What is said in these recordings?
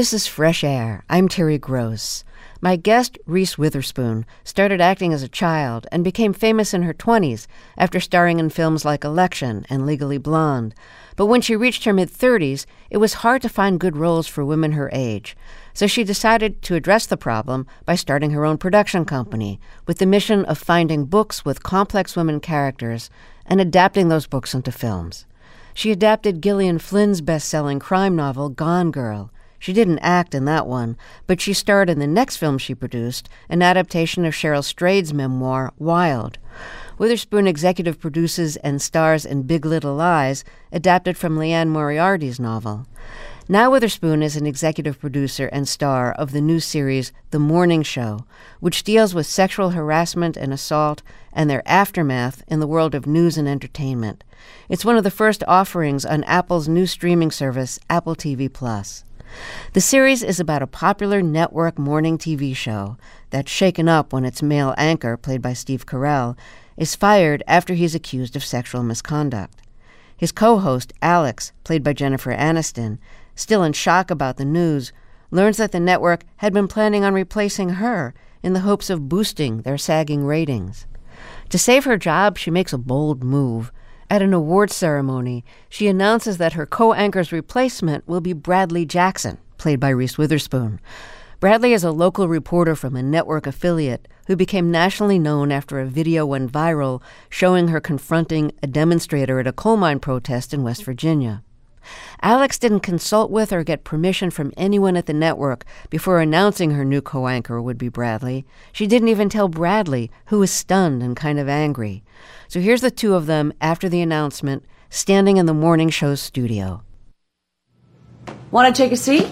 This is Fresh Air. I'm Terry Gross. My guest, Reese Witherspoon, started acting as a child and became famous in her 20s after starring in films like Election and Legally Blonde. But when she reached her mid-30s, it was hard to find good roles for women her age. So she decided to address the problem by starting her own production company with the mission of finding books with complex women characters and adapting those books into films. She adapted Gillian Flynn's best-selling crime novel, Gone Girl. She didn't act in that one, but she starred in the next film she produced, an adaptation of Cheryl Strayed's memoir, Wild. Witherspoon executive produces and stars in Big Little Lies, adapted from Liane Moriarty's novel. Now Witherspoon is an executive producer and star of the new series The Morning Show, which deals with sexual harassment and assault and their aftermath in the world of news and entertainment. It's one of the first offerings on Apple's new streaming service, Apple TV+. The series is about a popular network morning TV show that's shaken up when its male anchor, played by Steve Carell, is fired after he's accused of sexual misconduct. His co-host, Alex, played by Jennifer Aniston, still in shock about the news, learns that the network had been planning on replacing her in the hopes of boosting their sagging ratings. To save her job, she makes a bold move. At an awards ceremony, she announces that her co-anchor's replacement will be Bradley Jackson, played by Reese Witherspoon. Bradley is a local reporter from a network affiliate who became nationally known after a video went viral showing her confronting a demonstrator at a coal mine protest in West Virginia. Alex didn't consult with or get permission from anyone at the network before announcing her new co-anchor would be Bradley. She didn't even tell Bradley, who was stunned and kind of angry. So here's the two of them after the announcement, standing in the morning show's studio. Want to take a seat?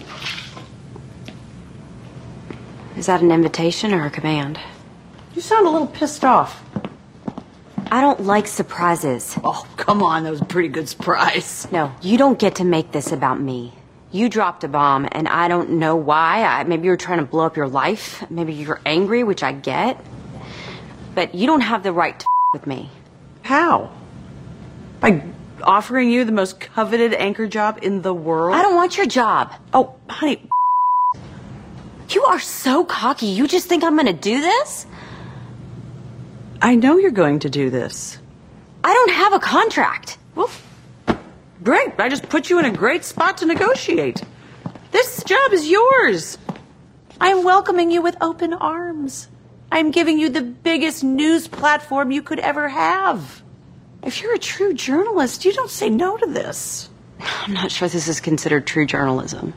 Is that an invitation or a command? You sound a little pissed off. I don't like surprises. Oh, come on, that was a pretty good surprise. No, you don't get to make this about me. You dropped a bomb, and I don't know why. Maybe you were trying to blow up your life. Maybe you're angry, which I get. But you don't have the right to with me. How? By offering you the most coveted anchor job in the world? I don't want your job. Oh, honey. You are so cocky. You just think I'm going to do this? I know you're going to do this. I don't have a contract. Well, great. I just put you in a great spot to negotiate. This job is yours. I'm welcoming you with open arms. I'm giving you the biggest news platform you could ever have. If you're a true journalist, you don't say no to this. I'm not sure this is considered true journalism.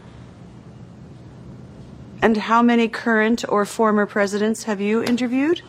And how many current or former presidents have you interviewed?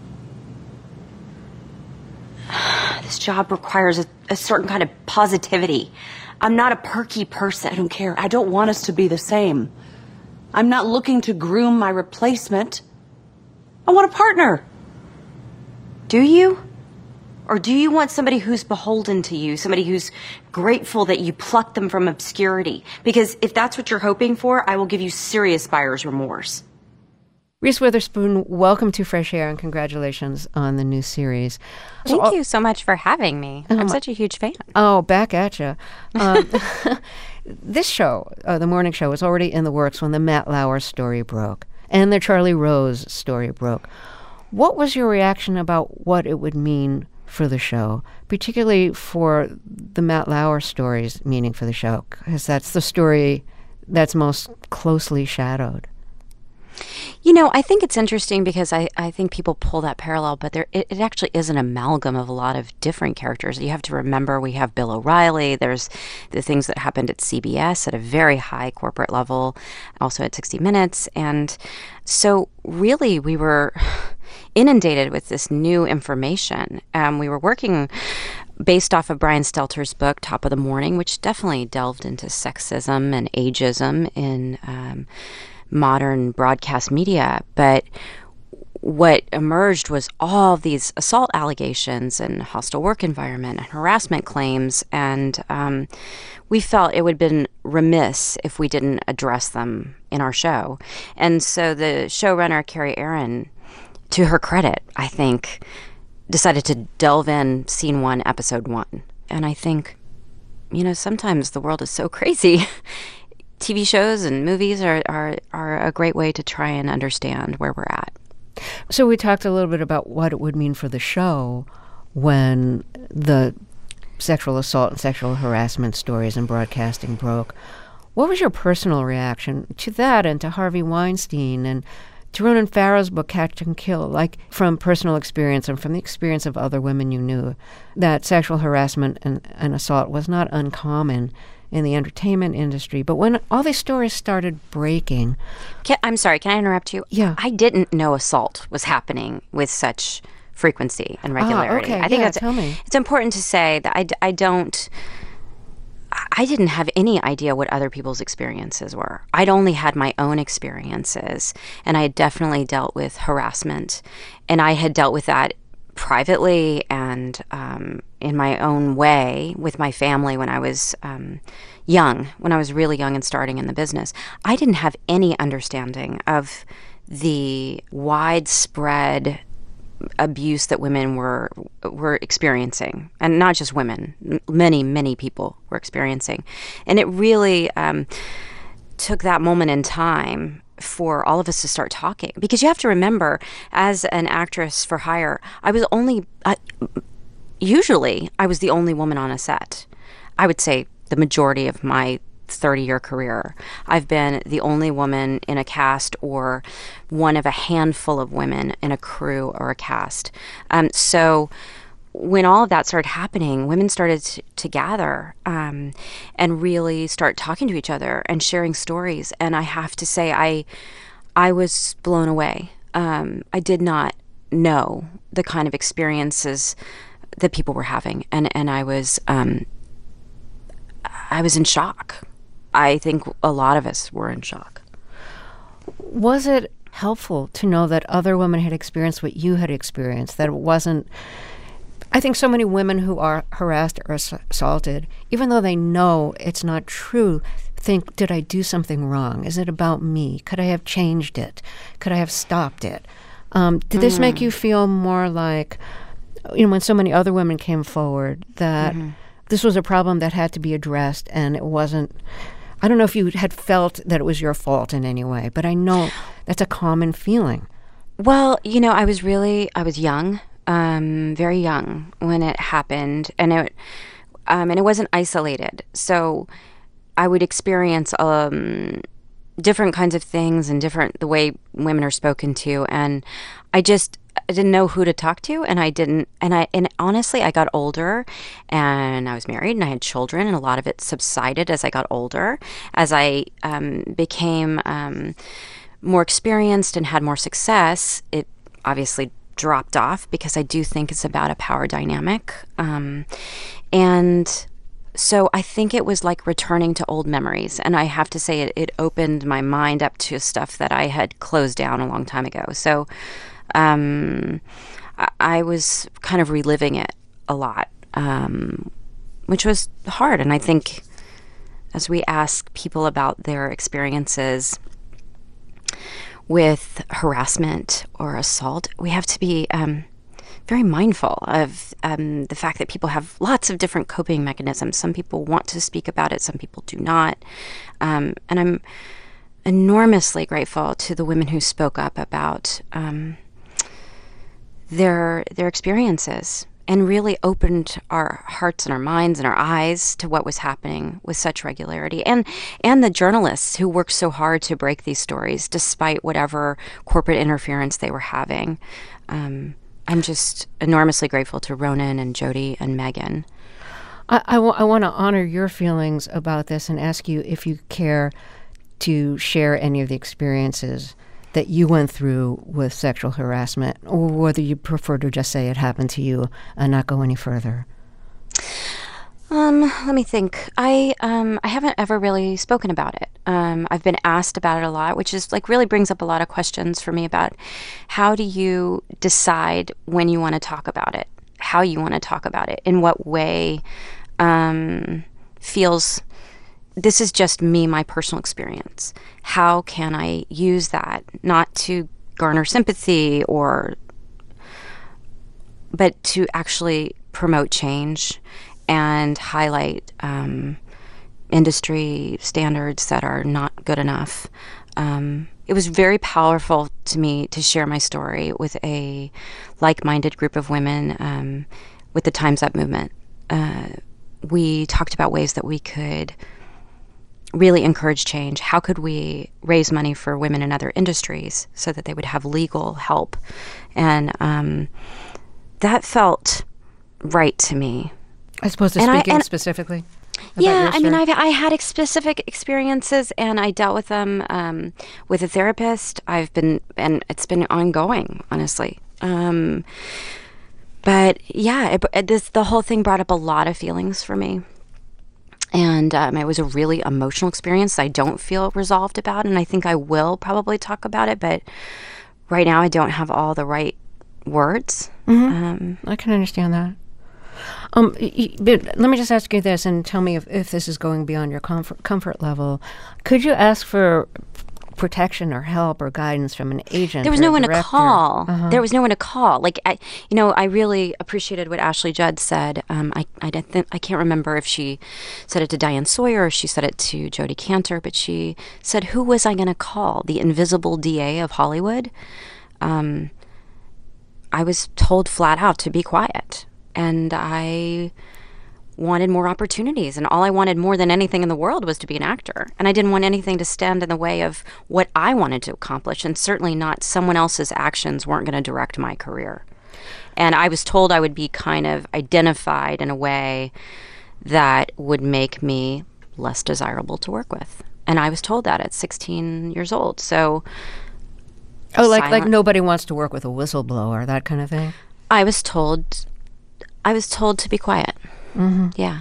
This job requires a certain kind of positivity. I'm not a perky person. I don't care. I don't want us to be the same. I'm not looking to groom my replacement. I want a partner. Do you? Or do you want somebody who's beholden to you, somebody who's grateful that you plucked them from obscurity? Because if that's what you're hoping for, I will give you serious buyer's remorse. Reese Witherspoon, welcome to Fresh Air and congratulations on the new series. Thank you so much for having me. I'm such a huge fan. Oh, back at you. This show, The Morning Show, was already in the works when the Matt Lauer story broke and the Charlie Rose story broke. What was your reaction about what it would mean for the show, particularly for the Matt Lauer story's meaning for the show? Because that's the story that's most closely shadowed. You know, I think it's interesting because I think people pull that parallel, but it actually is an amalgam of a lot of different characters. You have to remember we have Bill O'Reilly. There's the things that happened at CBS at a very high corporate level, also at 60 Minutes. And so really we were inundated with this new information. We were working based off of Brian Stelter's book, Top of the Morning, which definitely delved into sexism and ageism in modern broadcast media. But what emerged was all these assault allegations and hostile work environment and harassment claims. And we felt it would have been remiss if we didn't address them in our show. And so the showrunner, Carrie Aaron, to her credit, I think, decided to delve in scene 1, episode 1. And I think, you know, sometimes the world is so crazy. TV shows and movies are a great way to try and understand where we're at. So we talked a little bit about what it would mean for the show when the sexual assault and sexual harassment stories in broadcasting broke. What was your personal reaction to that and to Harvey Weinstein and to Ronan Farrow's book, Catch and Kill, like from personal experience and from the experience of other women you knew, that sexual harassment and assault was not uncommon in the entertainment industry? But when all these stories started breaking... I'm sorry, can I interrupt you? Yeah. I didn't know assault was happening with such frequency and regularity. Okay. I think tell me. It's important to say that I didn't have any idea what other people's experiences were. I'd only had my own experiences, and I had definitely dealt with harassment, and I had dealt with that privately and in my own way with my family when I was young, when I was really young and starting in the business. I didn't have any understanding of the widespread abuse that women were experiencing, and not just women, many people were experiencing. And it really took that moment in time for all of us to start talking, because you have to remember, as an actress for hire, usually I was the only woman on a set. I would say the majority of my 30-year career, I've been the only woman in a cast or one of a handful of women in a crew or a cast. So when all of that started happening, women started to gather and really start talking to each other and sharing stories. And I have to say, I was blown away. I did not know the kind of experiences that people were having, and I was in shock. I think a lot of us were in shock. Was it helpful to know that other women had experienced what you had experienced, that it wasn't... I think so many women who are harassed or assaulted, even though they know it's not true, think, did I do something wrong? Is it about me? Could I have changed it? Could I have stopped it? Did this make you feel more like, when so many other women came forward, that this was a problem that had to be addressed, and it wasn't... I don't know if you had felt that it was your fault in any way, but I know that's a common feeling. Well, I was young, very young when it happened, and it wasn't isolated. So I would experience different kinds of things and the way women are spoken to, and I didn't know who to talk to, and honestly, I got older, and I was married, and I had children, and a lot of it subsided as I got older. As I became more experienced and had more success, it obviously dropped off, because I do think it's about a power dynamic, and so I think it was like returning to old memories, and I have to say it opened my mind up to stuff that I had closed down a long time ago. So I was kind of reliving it a lot, which was hard. And I think as we ask people about their experiences with harassment or assault, we have to be very mindful of the fact that people have lots of different coping mechanisms. Some people want to speak about it, some people do not. And I'm enormously grateful to the women who spoke up about their experiences and really opened our hearts and our minds and our eyes to what was happening with such regularity. And the journalists who worked so hard to break these stories despite whatever corporate interference they were having. I'm just enormously grateful to Ronan and Jodi and Megan. I want to honor your feelings about this and ask you if you care to share any of the experiences that you went through with sexual harassment, or whether you prefer to just say it happened to you and not go any further. Let me think. I haven't ever really spoken about it. I've been asked about it a lot, which is really brings up a lot of questions for me about how do you decide when you want to talk about it, how you want to talk about it, in what way feels, this is just me, my personal experience. How can I use that, not to garner sympathy but to actually promote change and highlight industry standards that are not good enough. It was very powerful to me to share my story with a like-minded group of women with the Time's Up movement. We talked about ways that we could really encourage change. How could we raise money for women in other industries so that they would have legal help? And that felt right to me. As opposed to speaking specifically? Yeah, I mean, I had specific experiences, and I dealt with them with a therapist. And it's been ongoing, honestly. But yeah, the whole thing brought up a lot of feelings for me. And it was a really emotional experience I don't feel resolved about, and I think I will probably talk about it, but right now I don't have all the right words. Mm-hmm. I can understand that. But let me just ask you this, and tell me if this is going beyond your comfort level. Could you ask for protection or help or guidance from an agent? There was no one to call. There was no one to call. Like, I really appreciated what Ashley Judd said. I can't remember if she said it to Diane Sawyer or she said it to Jodi Kantor, but she said, who was I going to call? The invisible DA of Hollywood? I was told flat out to be quiet. And I wanted more opportunities, and all I wanted more than anything in the world was to be an actor. And I didn't want anything to stand in the way of what I wanted to accomplish, and certainly not someone else's actions weren't going to direct my career. And I was told I would be kind of identified in a way that would make me less desirable to work with. And I was told that at 16 years old. So like nobody wants to work with a whistleblower, that kind of thing? I was told to be quiet. Mm-hmm. Yeah.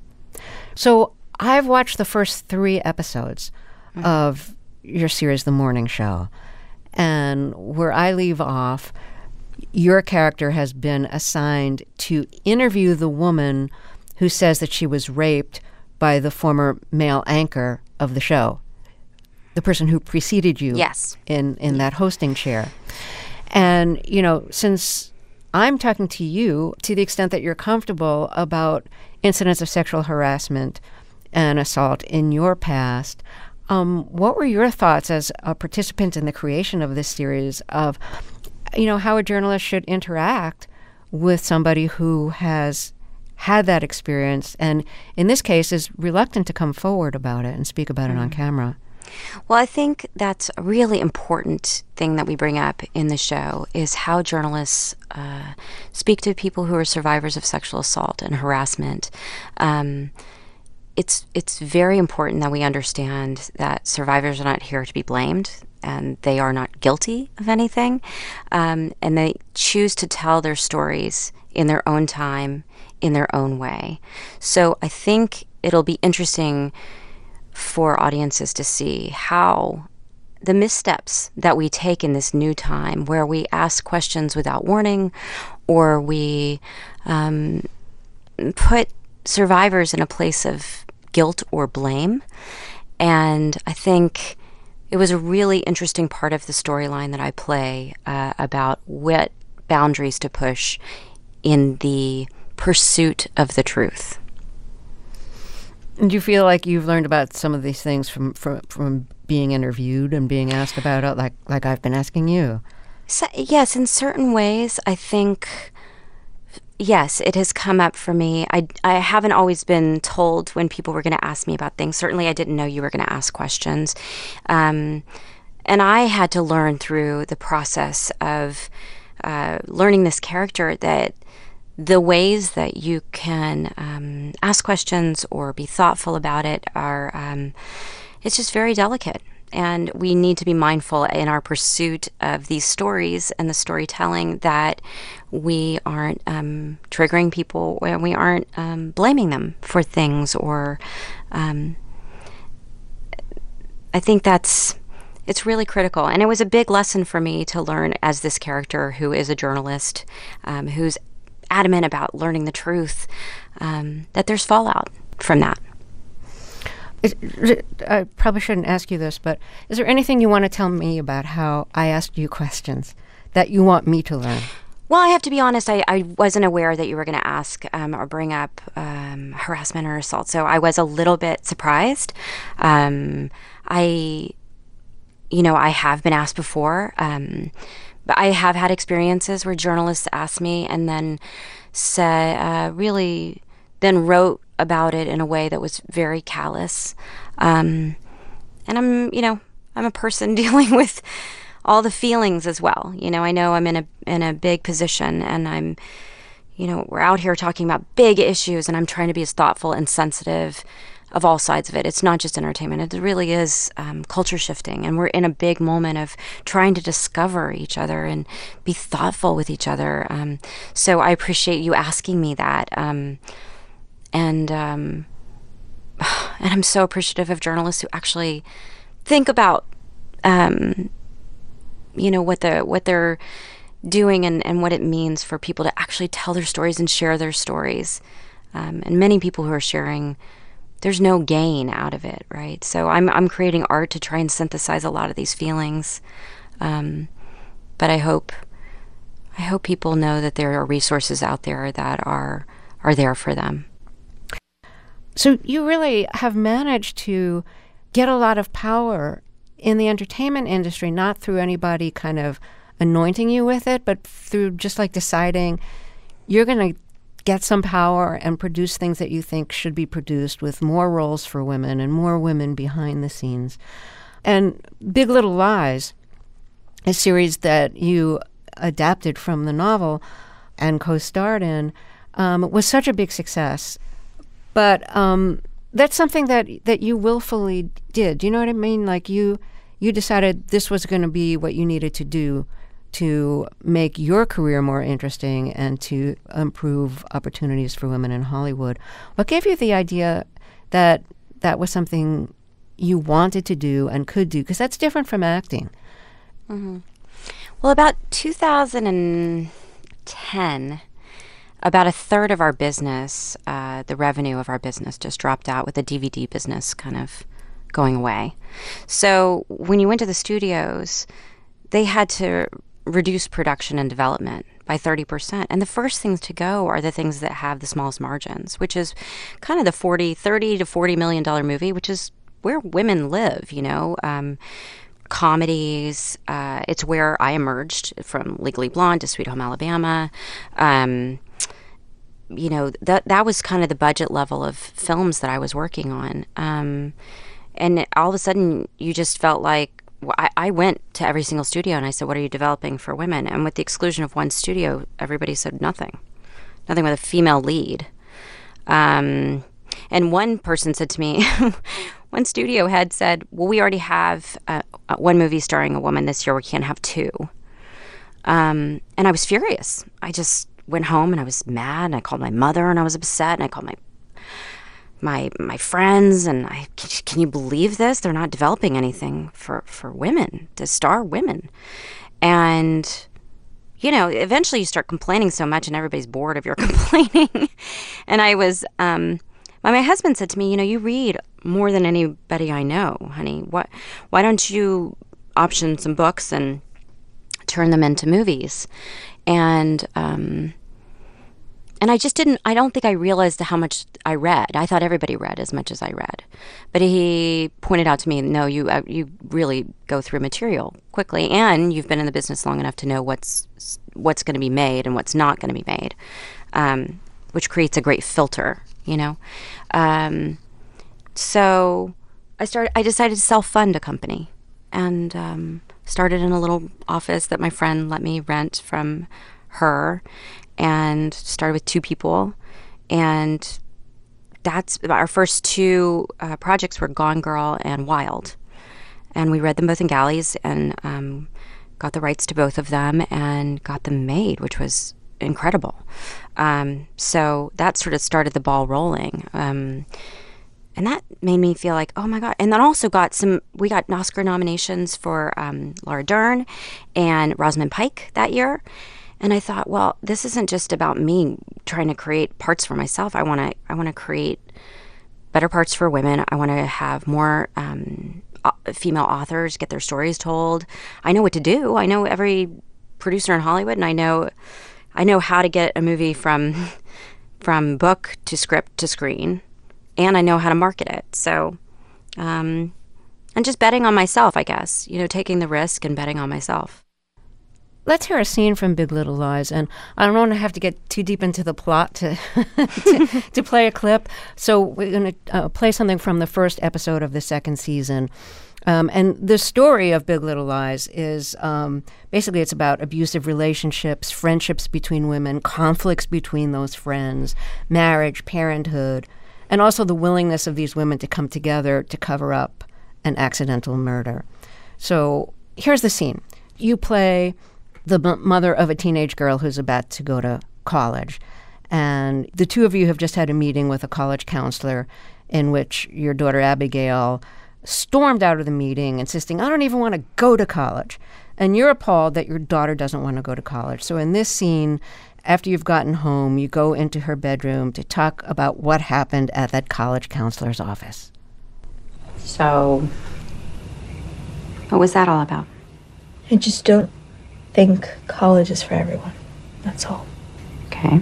So I've watched the first 3 episodes of your series, The Morning Show. And where I leave off, your character has been assigned to interview the woman who says that she was raped by the former male anchor of the show, the person who preceded you in that hosting chair. And, since I'm talking to you to the extent that you're comfortable about incidents of sexual harassment and assault in your past. What were your thoughts as a participant in the creation of this series of, how a journalist should interact with somebody who has had that experience and, in this case, is reluctant to come forward about it and speak about it on camera? Well, I think that's a really important thing that we bring up in the show is how journalists speak to people who are survivors of sexual assault and harassment. It's very important that we understand that survivors are not here to be blamed and they are not guilty of anything. And they choose to tell their stories in their own time, in their own way. So I think it'll be interesting for audiences to see how the missteps that we take in this new time where we ask questions without warning or we put survivors in a place of guilt or blame. And I think it was a really interesting part of the storyline that I play about what boundaries to push in the pursuit of the truth. Do you feel like you've learned about some of these things from being interviewed and being asked about it, like I've been asking you? So, yes, in certain ways, I think, yes, it has come up for me. I haven't always been told when people were going to ask me about things. Certainly, I didn't know you were going to ask questions. And I had to learn through the process of learning this character that the ways that you can ask questions or be thoughtful about it are, it's just very delicate. And we need to be mindful in our pursuit of these stories and the storytelling that we aren't triggering people, and we aren't blaming them for things. Or I think it's really critical. And it was a big lesson for me to learn as this character who is a journalist, who's adamant about learning the truth, that there's fallout from that. I probably shouldn't ask you this, but is there anything you want to tell me about how I asked you questions that you want me to learn? Well, I have to be honest, I wasn't aware that you were going to ask or bring up harassment or assault, so I was a little bit surprised. I, I have been asked before, but I have had experiences where journalists asked me and then really then wrote about it in a way that was very callous. And I'm a person dealing with all the feelings as well. I know I'm in a big position, and I'm, we're out here talking about big issues, and I'm trying to be as thoughtful and sensitive of all sides of it. It's not just entertainment. It really is culture shifting, and we're in a big moment of trying to discover each other and be thoughtful with each other. So I appreciate you asking me that. And I'm so appreciative of journalists who actually think about, what they're doing and what it means for people to actually tell their stories and share their stories. And many people who are sharing, there's no gain out of it, right? So I'm creating art to try and synthesize a lot of these feelings. But I hope people know that there are resources out there that are there for them. So you really have managed to get a lot of power in the entertainment industry, not through anybody kind of anointing you with it, but through just like deciding you're going to get some power and produce things that you think should be produced with more roles for women and more women behind the scenes. And Big Little Lies, a series that you adapted from the novel and co-starred in, was such a big success. But that's something that you willfully did. Do you know what I mean? Like you decided this was going to be what you needed to do to make your career more interesting and to improve opportunities for women in Hollywood. What gave you the idea that that was something you wanted to do and could do? Because that's different from acting. Mm-hmm. Well, about 2010, about a third of our business, the revenue of our business just dropped out with the DVD business kind of going away. So when you went to the studios, they had to reduce production and development by 30%. And the first things to go are the things that have the smallest margins, which is kind of the $30 to $40 million movie, which is where women live, comedies. It's where I emerged from Legally Blonde to Sweet Home Alabama. That was kind of the budget level of films that I was working on. And all of a sudden, you just felt like, I went to every single studio and I said, what are you developing for women? And with the exclusion of one studio, everybody said nothing with a female lead. And one person said to me, one studio head said, well, we already have one movie starring a woman this year. We can't have two. And I was furious. I just went home and I was mad, and I called my mother and I was upset, and I called my friends, and can you believe this? They're not developing anything for women, to star women. And, eventually you start complaining so much and everybody's bored of your complaining. And I was, my husband said to me, you read more than anybody I know, honey. Why don't you option some books and turn them into movies? And I just I don't think I realized how much I read. I thought everybody read as much as I read. But he pointed out to me, no, you really go through material quickly, and you've been in the business long enough to know what's going to be made and what's not going to be made, which creates a great filter, So I decided to self-fund a company, and started in a little office that my friend let me rent from her, and started with 2 people. And that's our first 2 projects were Gone Girl and Wild. And we read them both in galleys, and got the rights to both of them and got them made, which was incredible. So that sort of started the ball rolling. And that made me feel like, oh my God. And then also we got Oscar nominations for Laura Dern and Rosamund Pike that year. And I thought, well, this isn't just about me trying to create parts for myself. I want to create better parts for women. I want to have more female authors get their stories told. I know what to do. I know every producer in Hollywood, and I know I know how to get a movie from book to script to screen, and I know how to market it. So, and just betting on myself, I guess, taking the risk and betting on myself. Let's hear a scene from Big Little Lies, and I don't want to have to get too deep into the plot to to play a clip. So we're going to play something from the first episode of the second season. And the story of Big Little Lies is basically it's about abusive relationships, friendships between women, conflicts between those friends, marriage, parenthood, and also the willingness of these women to come together to cover up an accidental murder. So here's the scene. You play the mother of a teenage girl who's about to go to college. And the two of you have just had a meeting with a college counselor in which your daughter Abigail stormed out of the meeting insisting, I don't even want to go to college. And you're appalled that your daughter doesn't want to go to college. So in this scene, after you've gotten home, you go into her bedroom to talk about what happened at that college counselor's office. So, what was that all about? I just don't think college is for everyone. That's all. Okay.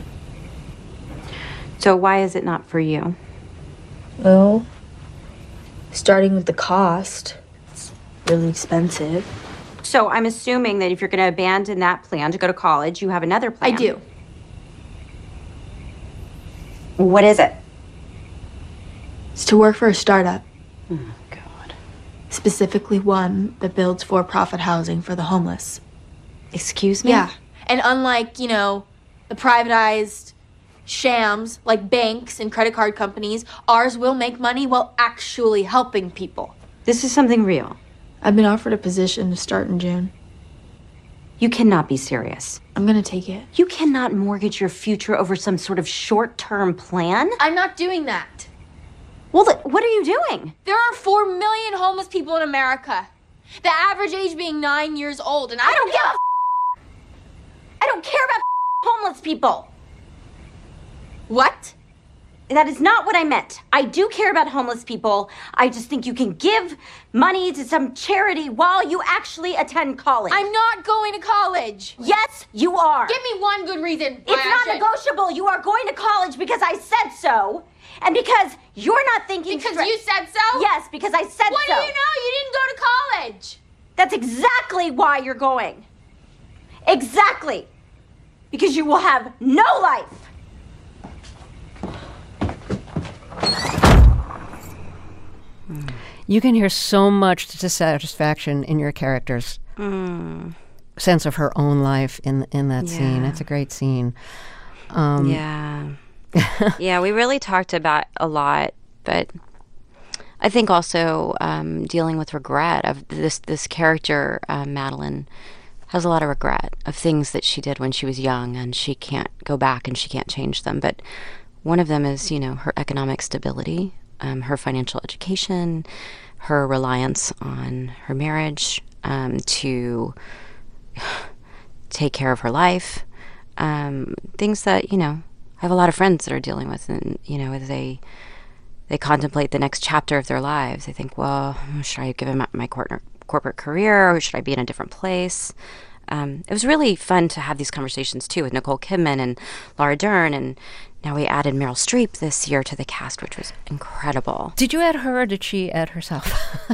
So why is it not for you? Well, starting with the cost, it's really expensive. So I'm assuming that if you're going to abandon that plan to go to college, you have another plan. I do. What is it? It's to work for a startup. Oh, God. Specifically one that builds for-profit housing for the homeless. Excuse me? Yeah. And unlike, the privatized shams like banks and credit card companies, ours will make money while actually helping people. This is something real. I've been offered a position to start in June. You cannot be serious. I'm gonna take it. You cannot mortgage your future over some sort of short-term plan. I'm not doing that. Well, what are you doing? There are 4 million homeless people in America. The average age being 9 years old, and I don't give a I don't care about homeless people. What? That is not what I meant. I do care about homeless people. I just think you can give money to some charity while you actually attend college. I'm not going to college. Yes, you are. Give me one good reason. It's not negotiable. You are going to college because I said so. And because you're not thinking Because you said so? Yes, because I said What so. do you know? You didn't go to college. That's exactly why you're going. Exactly. Because you will have no life. You can hear so much dissatisfaction in your character's sense of her own life in that scene. It's a great scene. Yeah. Yeah, we really talked about a lot, but I think also dealing with regret of this character, Madeline, has a lot of regret of things that she did when she was young, and she can't go back and she can't change them. But one of them is, her economic stability, her financial education, her reliance on her marriage to take care of her life, things that, I have a lot of friends that are dealing with, and, as they contemplate the next chapter of their lives, they think, well, should I give up my corporate career, or should I be in a different place? It was really fun to have these conversations, too, with Nicole Kidman and Laura Dern, and now we added Meryl Streep this year to the cast, which was incredible. Did you add her, or did she add herself?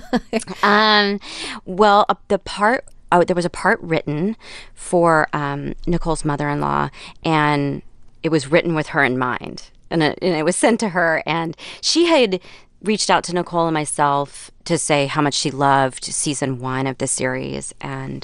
Well, there was a part written for Nicole's mother-in-law, and it was written with her in mind. And it was sent to her, and she had reached out to Nicole and myself to say how much she loved season 1 of the series, and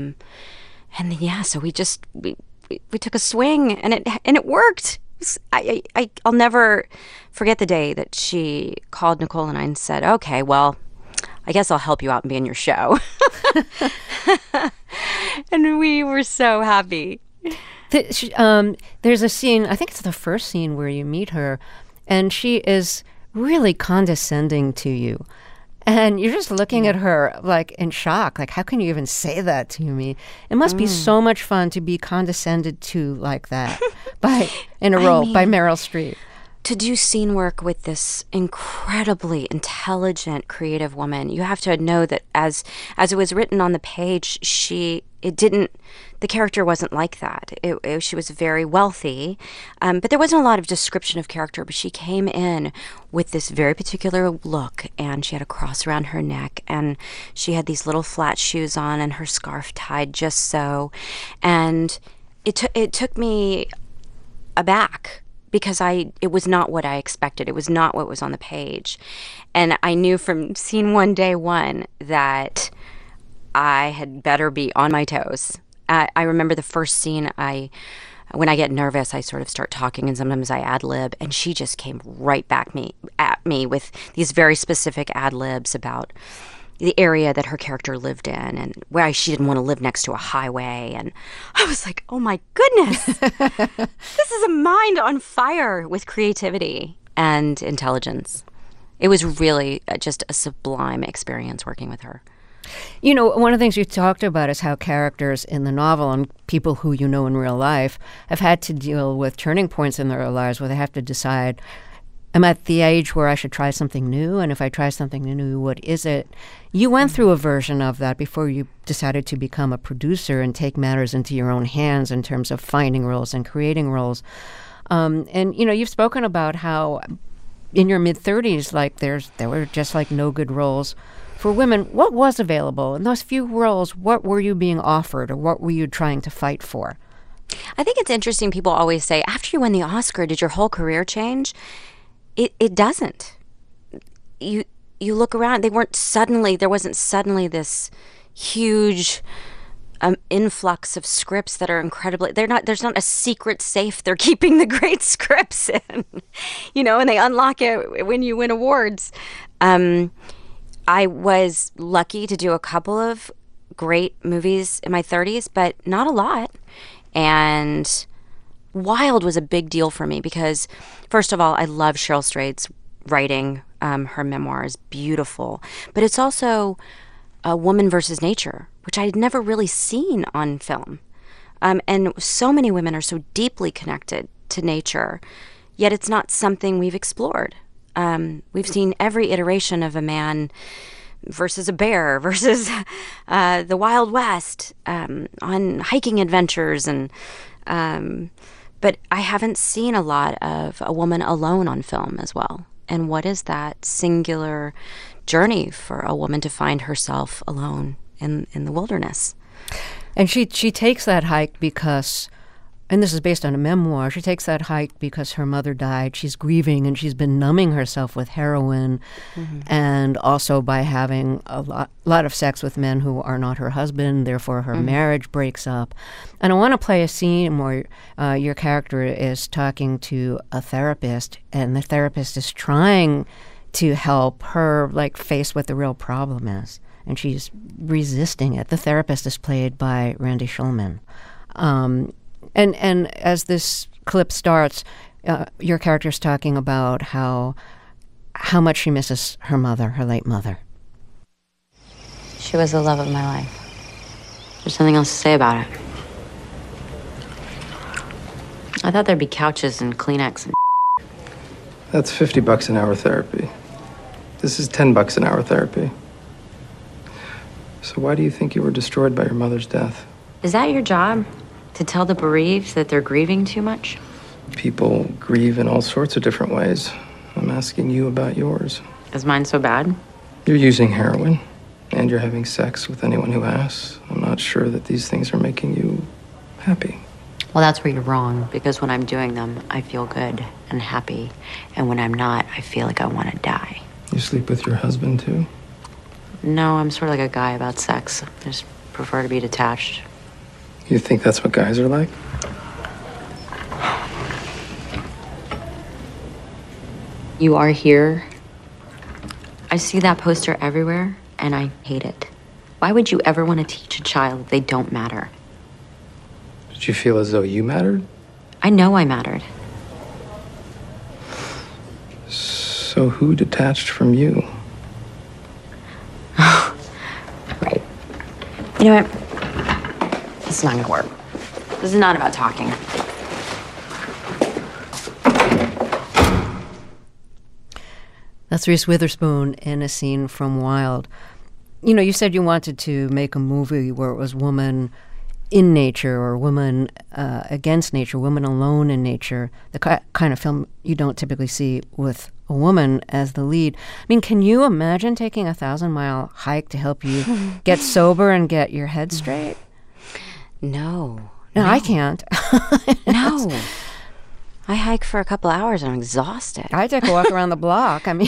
so we took a swing, and it worked. I'll never forget the day that she called Nicole and I and said, "Okay, well, I guess I'll help you out and be in your show," and we were so happy. There's a scene, I think it's the first scene, where you meet her, and she is really condescending to you. And you're just looking at her like in shock. Like, how can you even say that to me? It must be so much fun to be condescended to like that by Meryl Streep. to do scene work with this incredibly intelligent, creative woman, you have to know that as it was written on the page, the character wasn't like that. She was very wealthy, but there wasn't a lot of description of character, but she came in with this very particular look, and she had a cross around her neck, and she had these little flat shoes on, and her scarf tied just so, and it took me aback, because it was not what I expected. It was not what was on the page. And I knew from scene one, day one, that I had better be on my toes. I remember the first scene, when I get nervous, I sort of start talking, and sometimes I ad-lib, and she just came right back at me with these very specific ad-libs about the area that her character lived in and why she didn't want to live next to a highway. And I was like, oh my goodness, this is a mind on fire with creativity and intelligence. It was really just a sublime experience working with her. You know, one of the things you talked about is how characters in the novel and people who you know in real life have had to deal with turning points in their lives where they have to decide, I'm at the age where I should try something new, and if I try something new, what is it? You went through a version of that before you decided to become a producer and take matters into your own hands in terms of finding roles and creating roles. And, you know, you've spoken about how in your mid-30s, like there were just like no good roles for women. What was available? In those few roles, what were you being offered, or what were you trying to fight for? I think it's interesting. People always say, after you win the Oscar, did your whole career change? It doesn't. You look around, there wasn't suddenly this huge influx of scripts that are incredibly, there's not a secret safe they're keeping the great scripts in, you know, and they unlock it when you win awards. I was lucky to do a couple of great movies in my 30s, but not a lot. And Wild was a big deal for me because, first of all, I love Cheryl Strayed's writing. Her memoir is beautiful. But it's also a woman versus nature, which I had never really seen on film. And so many women are so deeply connected to nature, yet it's not something we've explored. We've seen every iteration of a man versus a bear versus the Wild West on hiking adventures, and but I haven't seen a lot of a woman alone on film as well. And what is that singular journey for a woman to find herself alone in the wilderness? And she takes that hike because, and this is based on a memoir, she takes that hike because her mother died. She's grieving, and she's been numbing herself with heroin, and also by having a lot of sex with men who are not her husband. Therefore, her marriage breaks up. And I want to play a scene where your character is talking to a therapist, and the therapist is trying to help her, like, face what the real problem is. And she's resisting it. The therapist is played by Randy Shulman. And as this clip starts, your character's talking about how much she misses her mother, her late mother. She was the love of my life. There's something else to say about it. I thought there'd be couches and Kleenex and That's $50 an hour therapy. This is $10 an hour therapy. So why do you think you were destroyed by your mother's death? Is that your job? To tell the bereaved that they're grieving too much? People grieve in all sorts of different ways. I'm asking you about yours. Is mine so bad? You're using heroin, and you're having sex with anyone who asks. I'm not sure that these things are making you happy. Well, that's where you're wrong, because when I'm doing them, I feel good and happy. And when I'm not, I feel like I want to die. You sleep with your husband, too? No, I'm sort of like a guy about sex. I just prefer to be detached. You think that's what guys are like? You are here. I see that poster everywhere, and I hate it. Why would you ever want to teach a child that they don't matter? Did you feel as though you mattered? I know I mattered. So who detached from you? Right. You know what? This is not gonna work. This is not about talking. That's Reese Witherspoon in a scene from Wild. You know, you said you wanted to make a movie where it was woman in nature or woman against nature, woman alone in nature, the kind of film you don't typically see with a woman as the lead. I mean, can you imagine taking a 1,000-mile hike to help you get sober and get your head straight? No. No, I can't. No. I hike for a couple hours and I'm exhausted. I take a walk around the block. I mean...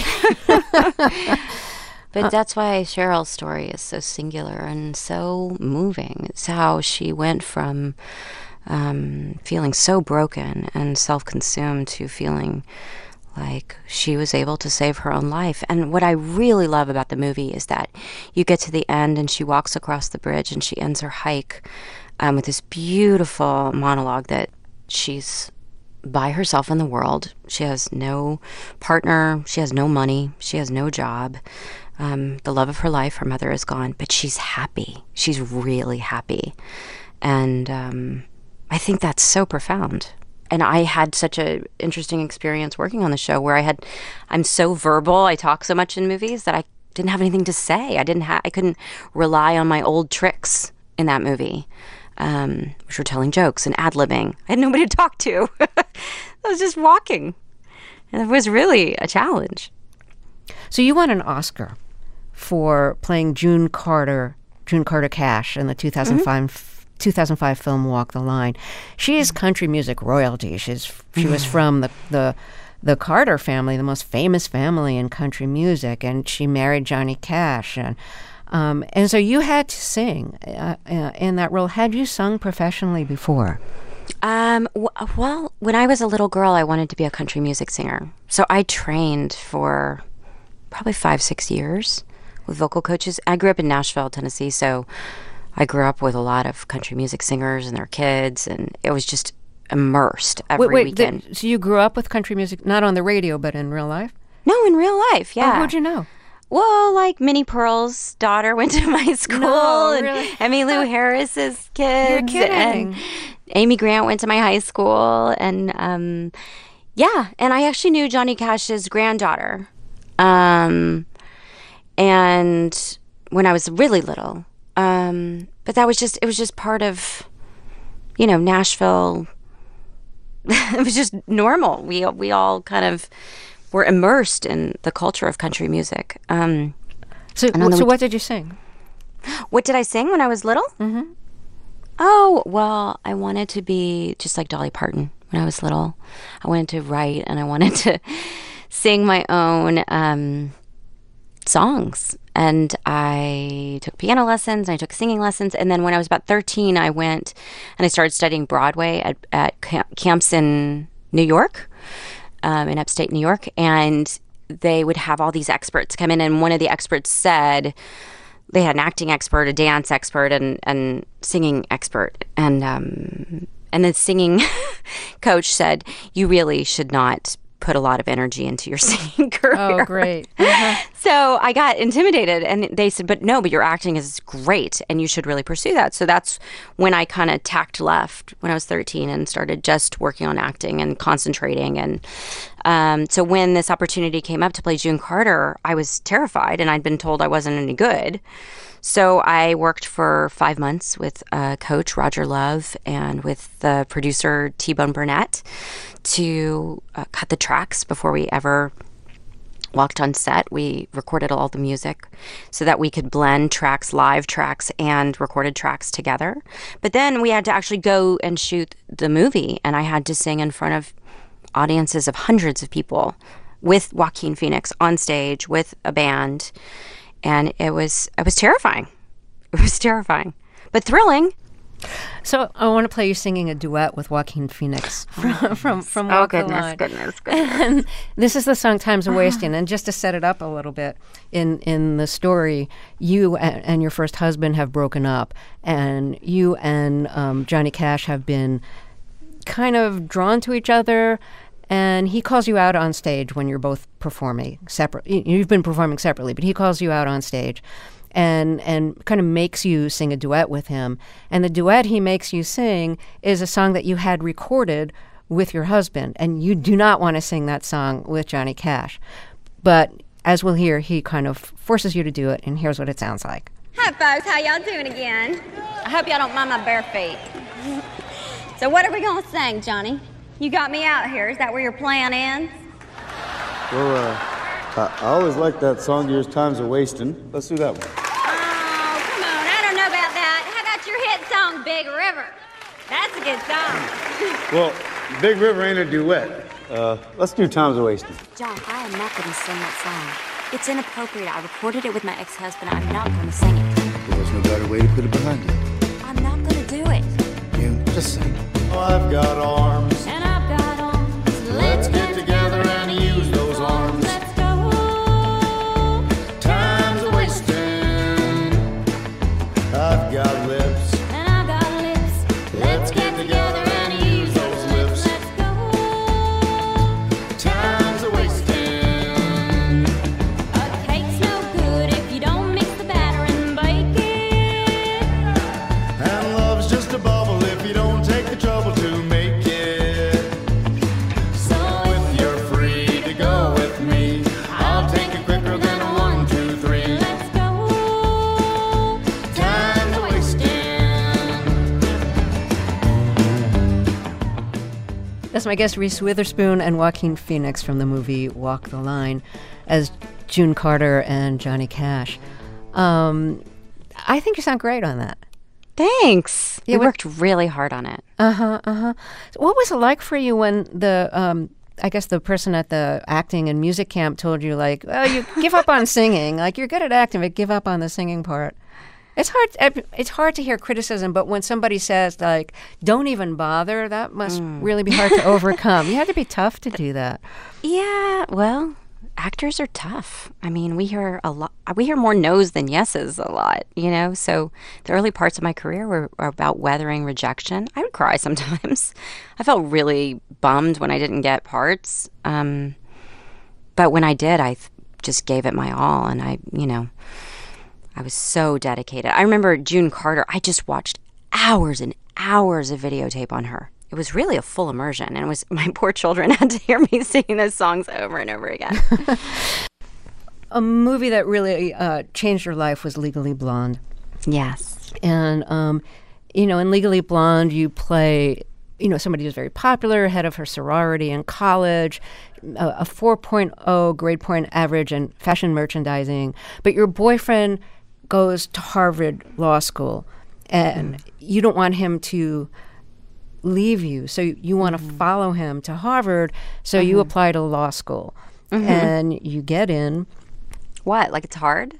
But that's why Cheryl's story is so singular and so moving. It's how she went from feeling so broken and self-consumed to feeling like she was able to save her own life. And what I really love about the movie is that you get to the end and she walks across the bridge and she ends her hike with this beautiful monologue that she's by herself in the world. She has no partner. She has no money. She has no job. The love of her life, her mother is gone, but she's happy. She's really happy. And I think that's so profound. And I had such an interesting experience working on the show where I'm so verbal, I talk so much in movies that I didn't have anything to say. I couldn't rely on my old tricks in that movie, which were telling jokes and ad-libbing. I had nobody to talk to. I was just walking. And it was really a challenge. So you won an Oscar for playing June Carter Cash in the 2005 film Walk the Line. She is country music royalty. She was from the Carter family, the most famous family in country music, and she married Johnny Cash. And so you had to sing in that role. Had you sung professionally before? Well, when I was a little girl, I wanted to be a country music singer. So I trained for probably 5-6 years with vocal coaches. I grew up in Nashville, Tennessee, so I grew up with a lot of country music singers and their kids, and it was just immersed every weekend. So you grew up with country music, not on the radio, but in real life? No, in real life, yeah. Oh, how'd you know? Well, like Minnie Pearl's daughter went to my school, really? and Emmylou Harris's kids. You're kidding. And Amy Grant went to my high school, and yeah, and I actually knew Johnny Cash's granddaughter. And when I was really little, but it was just part of, Nashville. It was just normal. We all kind of were immersed in the culture of country music. So what did you sing? What did I sing when I was little? Mm-hmm. Oh, well, I wanted to be just like Dolly Parton when I was little. I wanted to write and I wanted to sing my own songs. And I took piano lessons and I took singing lessons. And then when I was about 13, I went and I started studying Broadway at camps in New York, in upstate New York. And they would have all these experts come in. And one of the experts said, they had an acting expert, a dance expert, and singing expert. And the singing coach said, you really should not put a lot of energy into your singing career. Oh, great. Uh-huh. So I got intimidated, and they said, but your acting is great, and you should really pursue that. So that's when I kind of tacked left when I was 13 and started just working on acting and concentrating. And so when this opportunity came up to play June Carter, I was terrified, and I'd been told I wasn't any good. So I worked for 5 months with coach Roger Love and with the producer T-Bone Burnett to cut the tracks before we ever walked on set. We recorded all the music so that we could blend tracks, live tracks, and recorded tracks together. But then we had to actually go and shoot the movie, and I had to sing in front of audiences of hundreds of people with Joaquin Phoenix on stage with a band. And it was terrifying. It was terrifying, but thrilling. So I want to play you singing a duet with Joaquin Phoenix from Walk the Line. Goodness. And this is the song Time's a Wasting. And just to set it up a little bit, in the story, you and your first husband have broken up, and you and Johnny Cash have been kind of drawn to each other. And he calls you out on stage when you're both performing separately. You've been performing separately, but he calls you out on stage and kind of makes you sing a duet with him. And the duet he makes you sing is a song that you had recorded with your husband. And you do not want to sing that song with Johnny Cash. But as we'll hear, he kind of forces you to do it, and here's what it sounds like. Hi, folks. How y'all doing again? I hope y'all don't mind my bare feet. So what are we going to sing, Johnny? You got me out here. Is that where your plan ends? Well, I always liked that song, Yours Time's a Wastin'. Let's do that one. Oh, come on. I don't know about that. How about your hit song, Big River? That's a good song. Well, Big River ain't a duet. Let's do Time's a Wastin'. John, I am not going to sing that song. It's inappropriate. I recorded it with my ex-husband. I'm not going to sing it. Well, there's no better way to put it behind you. I'm not going to do it. You just sing. Oh, I've got arms. And I've got arms. Let's get together and use those arms. Let's go. Time's a wasting. I've got lips. And I've got lips. Let's get together and use those lips. Let's go. Time's a wasting. A cake's no good if you don't mix the batter and bake it. And love's just a bubble if you don't take the trouble to make it. So if you're free to go with me, I'll take it quicker than a 1, 2, 3. Let's go. Time's a wasting. That's my guest, Reese Witherspoon and Joaquin Phoenix from the movie Walk the Line as June Carter and Johnny Cash. I think you sound great on that. Thanks. Yeah, We worked really hard on it. So what was it like for you when the, I guess the person at the acting and music camp told you, like, oh, you give up on singing. Like, you're good at acting, but give up on the singing part. It's hard to hear criticism, but when somebody says, like, don't even bother, that must really be hard to overcome. You had to be tough to do that. Yeah, well, actors are tough. I mean, we hear more no's than yeses a lot, you know? So the early parts of my career were about weathering rejection. I would cry sometimes. I felt really bummed when I didn't get parts. But when I did, I just gave it my all, and I was so dedicated. I remember June Carter, I just watched hours and hours of videotape on her. It was really a full immersion, and it was my poor children had to hear me singing those songs over and over again. A movie that really changed your life was Legally Blonde. Yes. And, in Legally Blonde, you play, somebody who's very popular, head of her sorority in college, a 4.0 grade point average in fashion merchandising. But your boyfriend goes to Harvard Law School, and you don't want him to leave you. So you want to follow him to Harvard. So you apply to law school, and you get in. What? Like it's hard?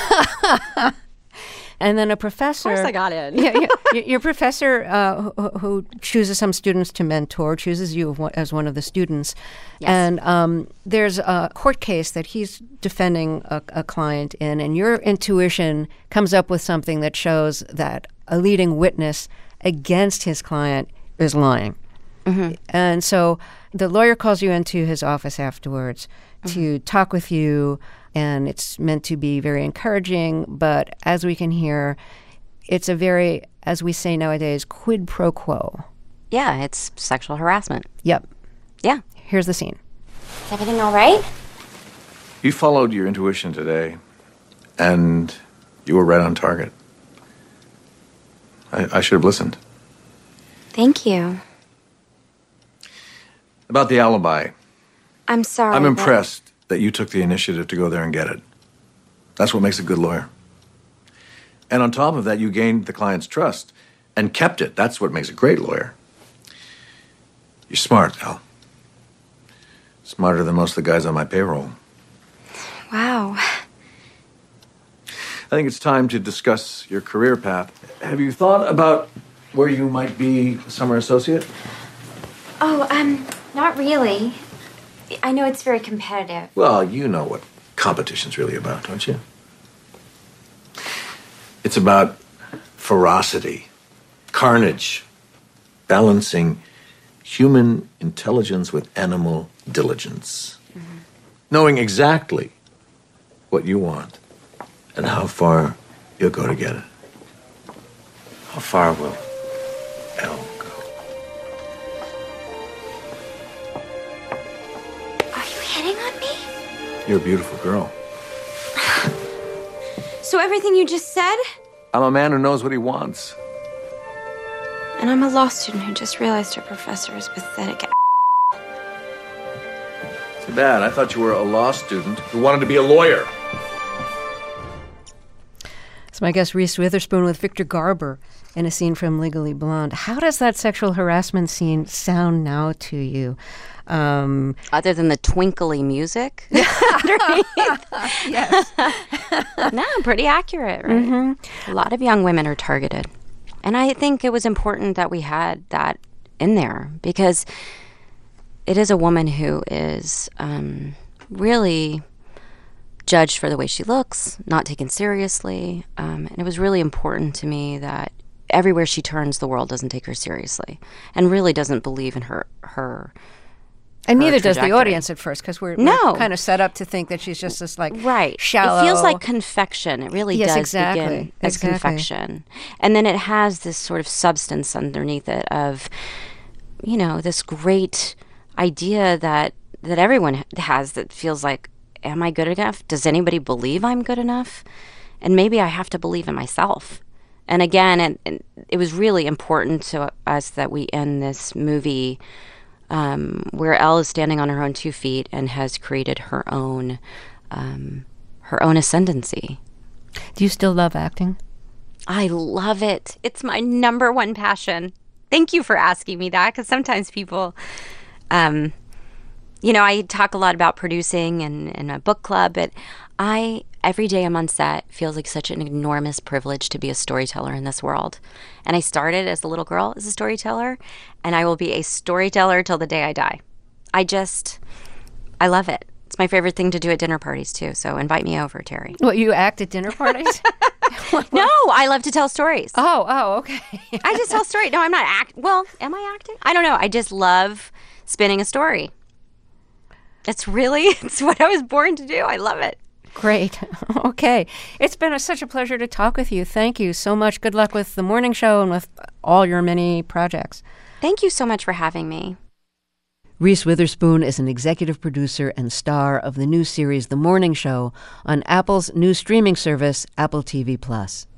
And then a professor. Of course I got in. Your professor who chooses some students to mentor, chooses you as one of the students. Yes. And there's a court case that he's defending a client in, and your intuition comes up with something that shows that a leading witness against his client is lying. And so the lawyer calls you into his office afterwards to talk with you, and it's meant to be very encouraging, but as we can hear, it's a very, as we say nowadays, quid pro quo. Yeah, it's sexual harassment. Yep. Yeah. Here's the scene. Is everything all right? You followed your intuition today, and you were right on target. I should have listened. Thank you. About the alibi, I'm sorry. I'm impressed that you took the initiative to go there and get it. That's what makes a good lawyer. And on top of that, you gained the client's trust and kept it. That's what makes a great lawyer. You're smart, Al. Smarter than most of the guys on my payroll. Wow. I think it's time to discuss your career path. Have you thought about where you might be a summer associate? Oh, not really. I know it's very competitive. Well, you know what competition's really about, don't you? It's about ferocity, carnage, balancing human intelligence with animal diligence. Knowing exactly what you want and how far you'll go to get it. How far will Elle go? Are you hitting on me? You're a beautiful girl. So everything you just said? I'm a man who knows what he wants. And I'm a law student who just realized her professor is pathetic. Too bad. I thought you were a law student who wanted to be a lawyer. It's my guest Reese Witherspoon with Victor Garber in a scene from Legally Blonde. How does that sexual harassment scene sound now to you? Other than the twinkly music? Yes. No, pretty accurate, right? Mm-hmm. A lot of young women are targeted. And I think it was important that we had that in there because it is a woman who is really judged for the way she looks, not taken seriously. And it was really important to me that everywhere she turns, the world doesn't take her seriously and really doesn't believe in her and neither does trajectory. the audience at first, because we're kind of set up to think that she's just this shallow. It feels like confection. It really does exactly. begin as confection. And then it has this sort of substance underneath it of, this great idea that everyone has that feels like, am I good enough? Does anybody believe I'm good enough? And maybe I have to believe in myself. And again, and it was really important to us that we end this movie where Elle is standing on her own 2 feet and has created her own ascendancy. Do you still love acting? I love it. It's my number one passion. Thank you for asking me that, because sometimes people, I talk a lot about producing and my book club, but every day I'm on set feels like such an enormous privilege to be a storyteller in this world. And I started as a little girl as a storyteller, and I will be a storyteller till the day I die. I love it. It's my favorite thing to do at dinner parties, too. So invite me over, Terry. What, you act at dinner parties? No, I love to tell stories. Oh, okay. I just tell stories. No, I'm not acting. Well, am I acting? I don't know. I just love spinning a story. It's what I was born to do. I love it. Great. Okay. It's been such a pleasure to talk with you. Thank you so much. Good luck with the morning show and with all your many projects. Thank you so much for having me. Reese Witherspoon is an executive producer and star of the new series The Morning Show on Apple's new streaming service, Apple TV+.